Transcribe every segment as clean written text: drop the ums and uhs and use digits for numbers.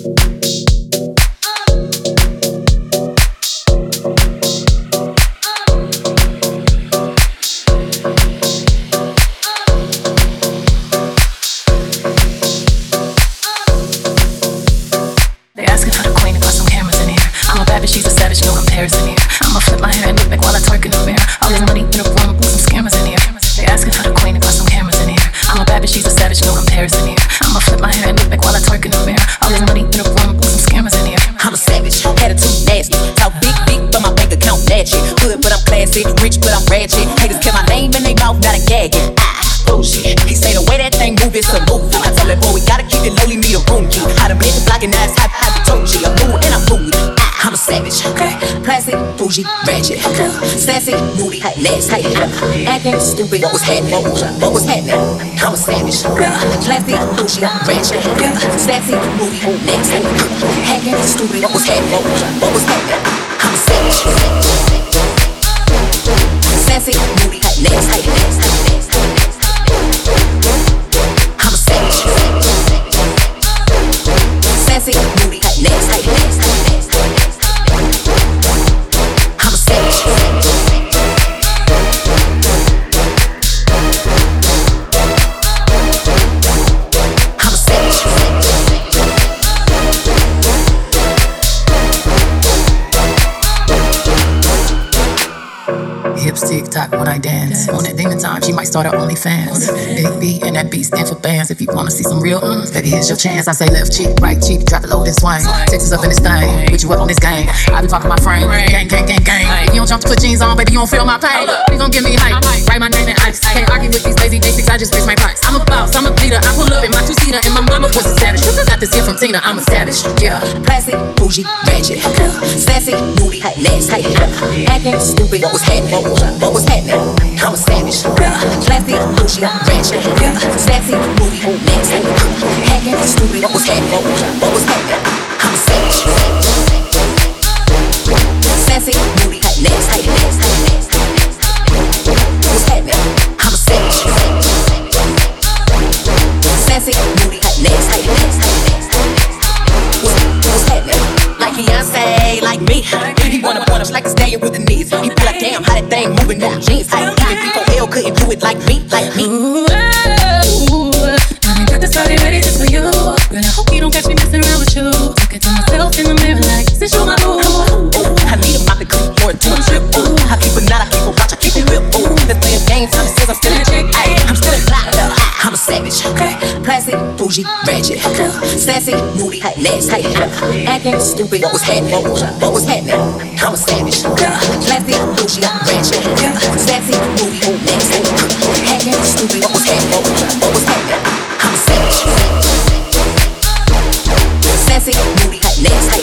Rich, but I'm ratchet. Haters kept my name in their mouth, not a gagging. Bullshit. He say the way that thing move is a movie. I told that boy we gotta keep it lowly, me a room key. I done been the block and now it's hot, told you. I'm mood and I'm moody. I'm a savage. Plastic, bougie, ratchet. Sassy, moody, nasty. Acting stupid. What was happening? What was happening? I'm a savage. Plastic, bougie, ratchet. Sassy, moody, nasty. Acting stupid. What was happening? What was happening? I'm a savage. Sassy, moody, nasty. I'm a savage. Sassy, moody, nasty. I'm a savage. I'm a savage. Hips tick tock when I dance. On that demon time, she might start her OnlyFans. Big B and that B stand for bands. If you wanna see some real baby, here's your chance. I say left cheek, right cheek, drop the load and swing. Texas up in this thing, put you up on this game. I be talking my frame, gang, gang, gang, gang. If you don't jump to put jeans on, baby, you don't feel my pain. You gon' give me hype, write my name in ice. Can't argue with these lazy basics, I just raise my price. I'm a boss, I'm a leader. I pull up in my two-seater, and my mama was a savage. Got this here from Tina, I'm a savage. Yeah, plastic, bougie, ratchet, sassy, moody, nasty. Acting stupid, what was happening? What was happening? I'm a savage. Plastic, bougie, ratchet, sassy, moody, nasty. Acting stupid, what was happening? What was happening? I'm a savage. Sassy, moody, nasty. What's happening? I'm a savage. Sassy, moody, nasty. What's happening? Like Beyonce, like me. He wanna point up like a stallion with the knees. He be like, damn, how that thing moving no jeans. Even B4L couldn't do it like me, like me. Ooh, I got this party ready just for you. Girl, I hope you don't catch me messing around with you. Looking to myself in the mirror like, this is my boo. I need a mop and clean for a two trip. I keep a knot, I keep a watch, I keep it real. Let's play a game, time says I'm still a chick. I'm still a fly, I'm a savage. Plastic, bougie, ratchet, sassy, moody, nasty. Acting stupid, what was happening? What was happening? I'm a savage. Plastic, bougie, ratchet, sassy, moody, nasty. Acting stupid, what was happening? What was happening? I'm a savage. Sassy, moody, nasty.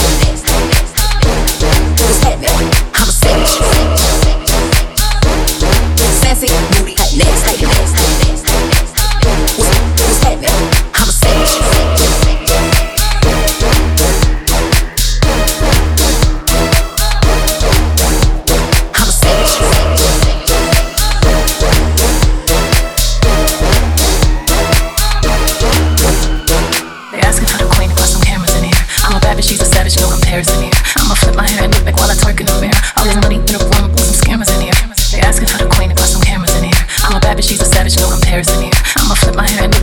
What's happening? I'm a savage. Sassy, moody, nasty. What's happening? I'm a savage. I'm a savage. They asking for the queen, got some cameras in here. I'm a bad bitch, she's a savage, no comparison here. I'ma flip my hair and look back while I twerk in the mirror. All this money in the room, put some scammers in here. They asking for the queen, got some cameras in here. I'm a bad bitch, she's a savage, no comparison here. I'ma flip my hair and